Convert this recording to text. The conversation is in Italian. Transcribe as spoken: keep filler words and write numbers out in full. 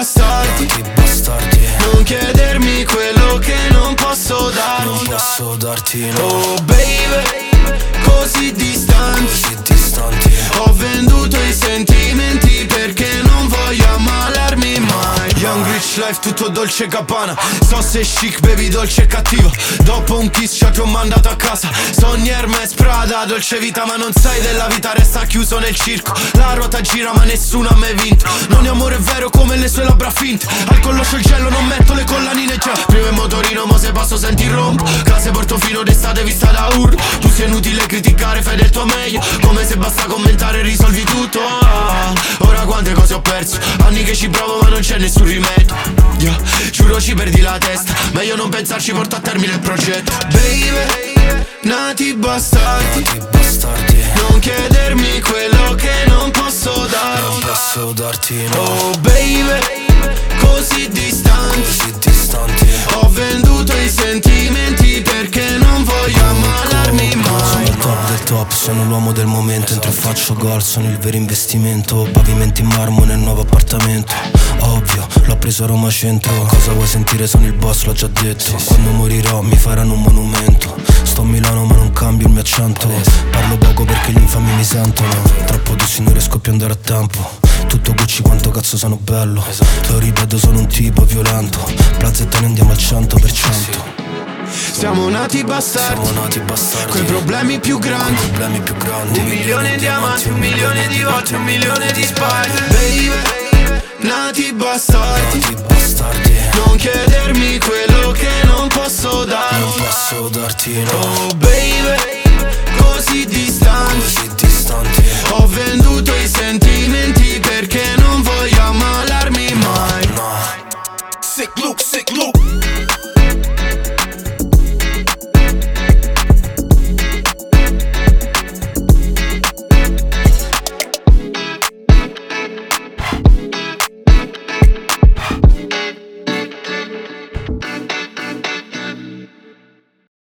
bastardi, Nati bastardi. non chiedermi quello che non posso darti. Non posso darti no. Oh baby, così distanti, Così distanti. ho venduto i sentimenti perché non voglio ammalarmi mai. Young rich life, tutto dolce e gabbana. So se chic, baby, dolce e cattiva. Dopo un kiss ci ti ho mandato a casa. Sogni Hermes, Prada, dolce vita. Ma non sai della vita, resta chiuso nel circo. La ruota gira ma nessuno ha mai vinto. Non è amore vero come le sue labbra finte. Al collo c'ho il gelo, non metto le collanine già. Prima in motorino, mo se passo senti il rombo. Classe Portofino d'estate vista da urlo. Tu sei inutile criticare, fai del tuo meglio. Come se basta commentare e risolvi tutto. ah, Ora quante cose ho perso. Anni che ci provo ma non c'è nessun rimedio. yeah, Giuro ci perdi la testa. Meglio non pensarci, porta a termine il progetto. Baby, nati bastardi, Nati bastardi. non chiedermi quello che non posso darti. Non posso darti no. Oh baby, così distanti, Così distanti. ho venduto i sentimenti perché non voglio ammalarmi Sono mai. il top del top, sono l'uomo del momento. Entro e faccio gol, sono il vero investimento. Pavimenti in marmo nel nuovo appartamento. Ovvio, l'ho preso a Roma Centro. Cosa vuoi sentire? Sono il boss, l'ho già detto. Quando morirò mi faranno un monumento. Sto a Milano ma non cambio il mio accento. Parlo poco perché gli infami mi sentono. Troppo dussi non riesco più ad andare a tempo. Tutto Gucci quanto cazzo sono bello. Te lo ripeto, sono un tipo violento. Plazzetta ne andiamo al cento per cento. Siamo nati bastardi, Siamo nati bastardi. coi problemi più grandi. Problemi più grandi. Un milione di diamanti, un milione di volte, un milione di spagli. Baby, nati bastardi, Nati bastardi. non chiedermi quello che non posso darti. Non posso darti no. Oh baby,